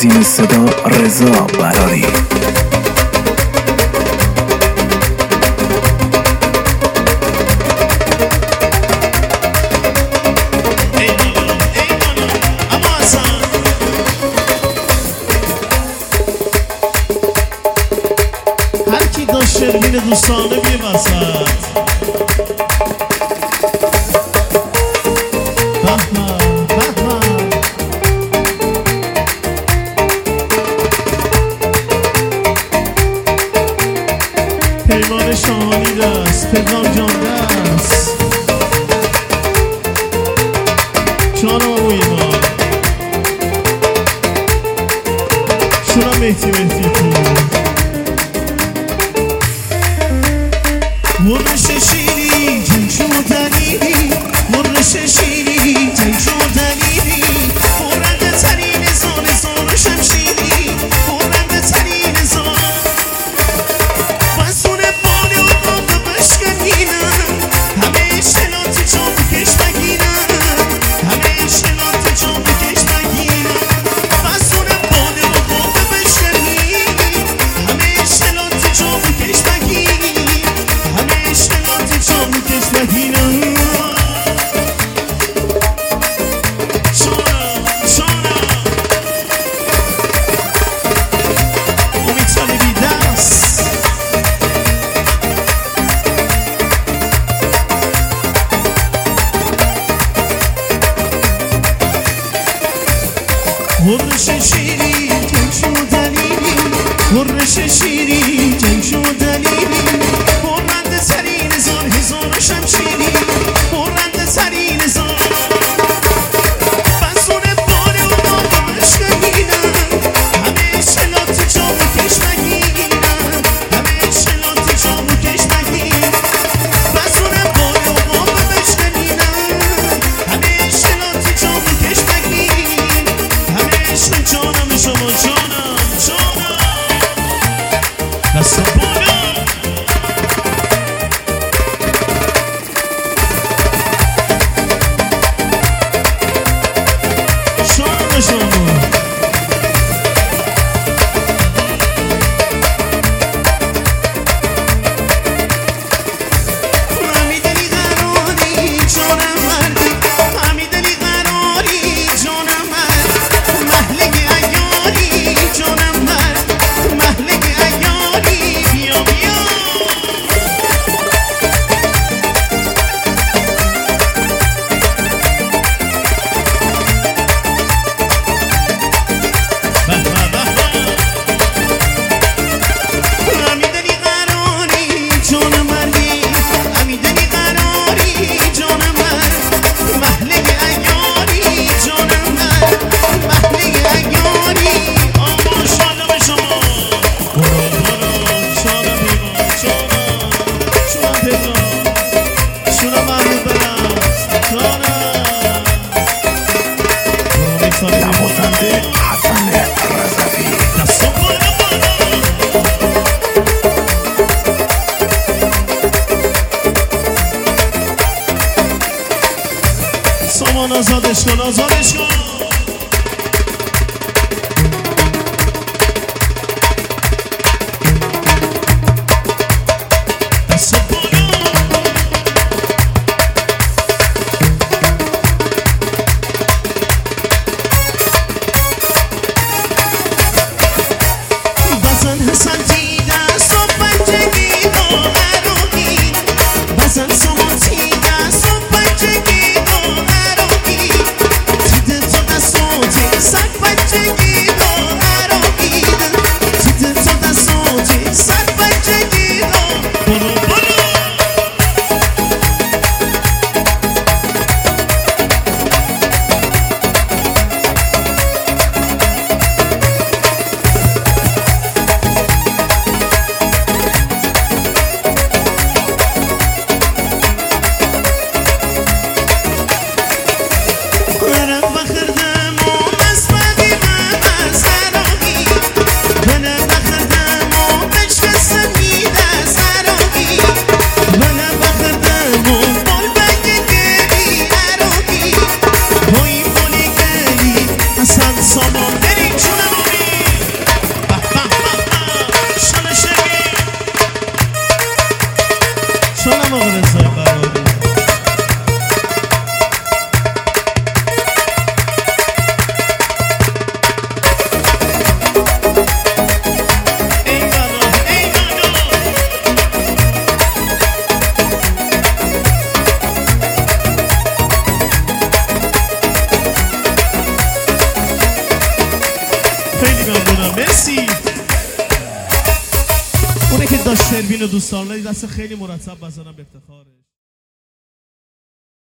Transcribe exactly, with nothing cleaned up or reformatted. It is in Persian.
تزیین صدا رضا براری. هرکی داشت شروین دوستانه بی وسط پیمان شاهانی دست، پدرام جان دست جانم امو ایمان شونم مهدی مهدی پور مرش شیری جنگ شدنی مرش شیری جنگ شدنی پرنده ترین زان زان و شمشیری پرنده ترین زان فسون بانه و بابا بشکنینم همه اشتلاتی جان بکش بگیرم همه اشتلاتی جان بکش بگیرم فسون بانه و بابا بشکنیم همه اشتلاتی جان بکش بگیرم همه اشتلاتی جان بکش بگیرم مرش شیری جنگ شدنی مرش شیری جنگ شدنی پرنده ترین زان هزار شمشیری پرنده ترین زان فسون بانه و بابا بشکنینم همه اشتلاتی جا بکش بگیرم همه اشتلاتی جا بکش بگیرم فسون بانه و بابا بشکنینم همه اشتلاتی جا بکش بگیرم عشق جانم شما جانم جانم دست بالا شما شما همیدلی قراری جانم مردی همیدلی قراری جانم مرد محله عیاری جانم مرد محله عیاری بیا بیا همیدلی قراری جانم مردی همیدلی قراری جانم مرد محله عیاری جانم مرد محله عیاری آما شادم شما برو برو شادم پیمان شادم شونم پیمان شونم محمود برست جانم برو میتانه نوازنده حسن رضوی. دستم بالا بالا سامان آزادش کن آزادش کن دست بالا بزن حسن دیده صبح جگی دارمی بزن سامان دیده صبح جگی دارمی دیده چونم آقا رضای براری خیلی ممنونم مرسی. اونه که داشت شروین و دوستان دست خیلی مرتب بزنم به افتخاره.